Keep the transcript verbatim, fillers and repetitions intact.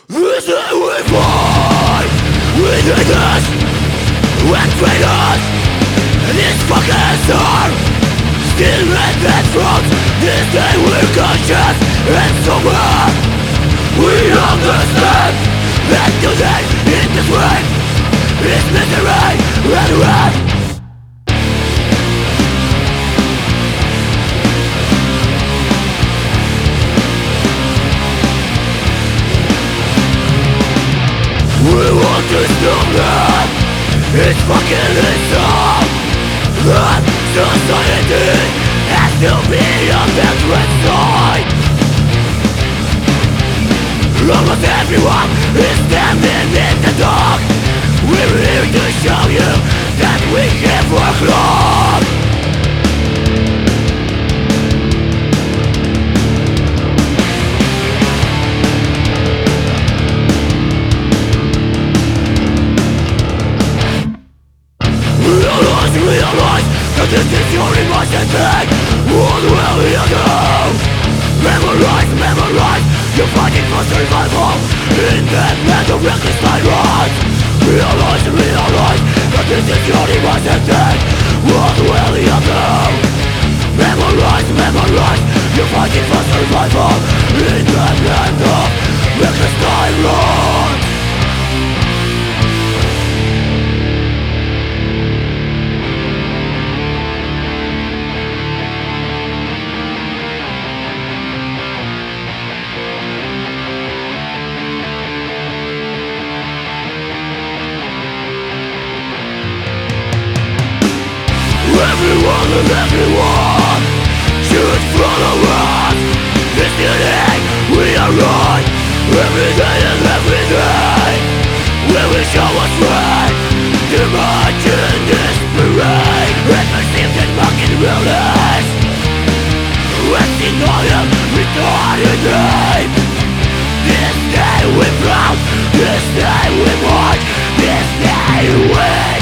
This day we fight within us and traitors. These fuckers are still in their throats. This day we're conscious and sober. We understand that today in this way is misery and wrath. We want to stop that. It's fucking insult. That society has to be on the right side. Almost everyone is standing in the dark. We're here to show you that we have worked hard. Realize, realize that this is your emotion thing. What will you do? Memorize, memorize. You're fighting for survival in that land of reckless tyrants. Realize, realize that this is your emotion thing. What will you do? Memorize, memorize. You're fighting for survival in that land of reckless tyrants. Everyone and everyone should follow us. This today we are right. Every day and every day we will show us right. To march in this parade and perceived and fucking rulers. Resting on them retarded name. This day we proud. This day we march. This day we